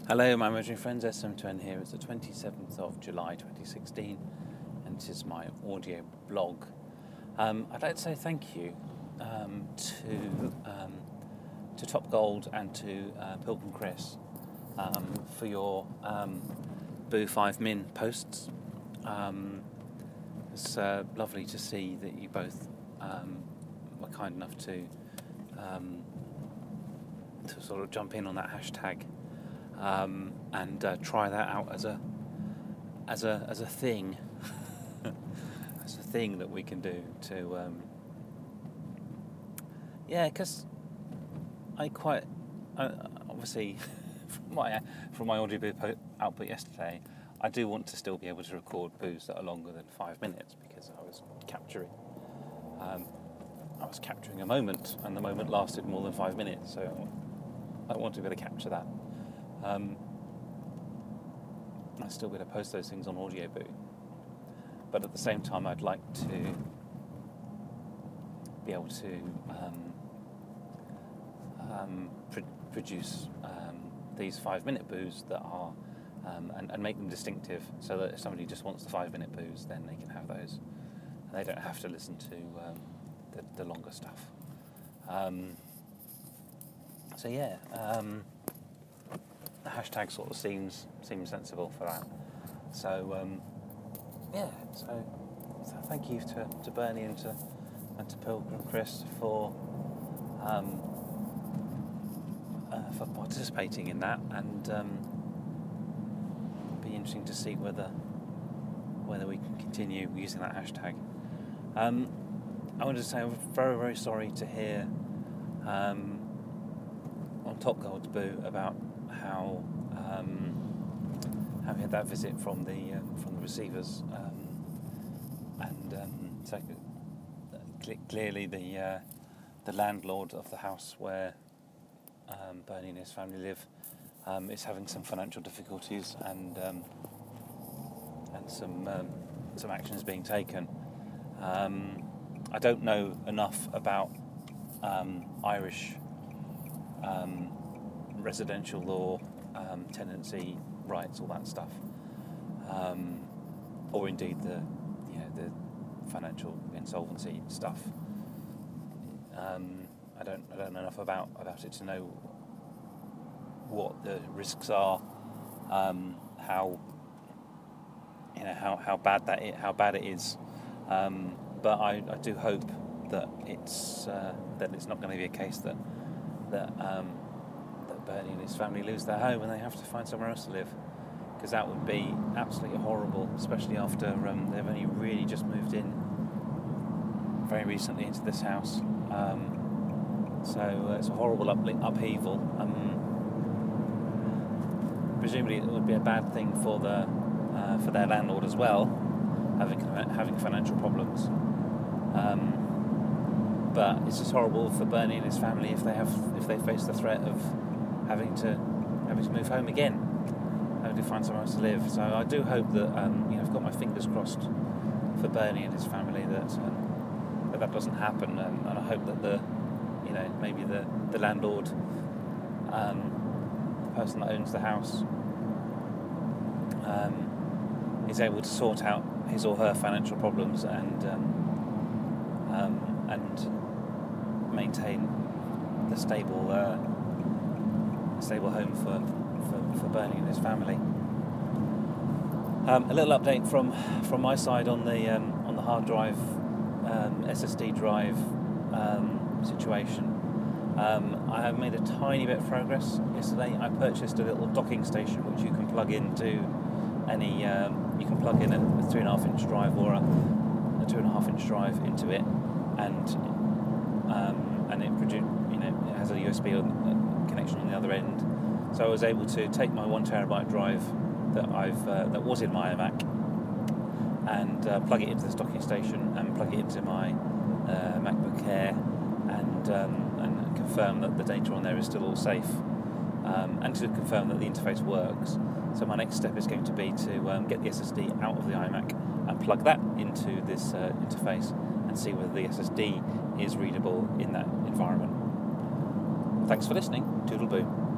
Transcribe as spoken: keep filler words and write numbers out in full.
Hello, my imaginary friends, S M Twen here. It's the twenty-seventh of July twenty sixteen, and this is my audio blog. Um, I'd like to say thank you um, to um, to Top Gold and to uh, Pilgrim Chris um, for your um, Boo five Min posts. Um, it's uh, lovely to see that you both um, were kind enough to um, to sort of jump in on that hashtag. Um, and uh, try that out as a as a as a thing, as a thing that we can do to um, yeah, because I quite uh, obviously from my from my audio po- output yesterday, I do want to still be able to record boos that are longer than five minutes because I was capturing um, I was capturing a moment, and the moment lasted more than five minutes, so I want to be able to capture that. Um, I still be able to post those things on Audioboo, but at the same time, I'd like to be able to um, um, pr- produce um, these five-minute boos that are um, and, and make them distinctive, so that if somebody just wants the five-minute boos, then they can have those, and they don't have to listen to um, the, the longer stuff. Um, so yeah. Um, The hashtag sort of seems seems sensible for that. So um, yeah, so, so thank you to, to Bernie and to and to Pilgrim Chris for um, uh, for participating in that, and um, it'll be interesting to see whether whether we can continue using that hashtag. Um, I want to say I'm very very sorry to hear um, on Top Gold's Boo about how um, how we had that visit from the um, from the receivers, um, and um, so cl- clearly the uh, the landlord of the house where um, Bernie and his family live um, is having some financial difficulties, and um, and some um, some action is being taken. Um, I don't know enough about um, Irish Um, residential law, um, tenancy rights, all that stuff, um, or indeed the, you know, the financial insolvency stuff. Um, I don't, I don't know enough about about it to know what the risks are, um, how, you know, how, how bad that is, how bad it is. Um, but I, I do hope that it's uh, that it's not going to be a case that that. Um, Bernie and his family lose their home and they have to find somewhere else to live, because that would be absolutely horrible, especially after um, they've only really just moved in very recently into this house. Um, so uh, it's a horrible up- upheaval. Um, presumably it would be a bad thing for the uh, for their landlord as well, having having financial problems. Um, but it's just horrible for Bernie and his family if they have if they face the threat of having to having to move home again, having to find somewhere else to live. So I do hope that um, you know I've got my fingers crossed for Bernie and his family that um, that, that doesn't happen, and, and I hope that the you know maybe the the landlord, um, the person that owns the house, um, is able to sort out his or her financial problems and um, um, and maintain the stable. Uh, stable home for, for, for Bernie and his family. Um, a little update from from my side on the um, on the hard drive um, S S D drive um, situation. Um, I have made a tiny bit of progress yesterday. I purchased a little docking station which you can plug into any um, you can plug in a, a three and a half inch drive or a, a two and a half inch drive into it, and um, and it produce you know it has a U S B on, connection on the other end, so I was able to take my one terabyte drive that I've uh, that was in my iMac and uh, plug it into this docking station and plug it into my uh, MacBook Air and um, and confirm that the data on there is still all safe, um, and to confirm that the interface works. So my next step is going to be to um, get the S S D out of the iMac and plug that into this uh, interface and see whether the S S D is readable in that environment. Thanks for listening. Toodle-boo.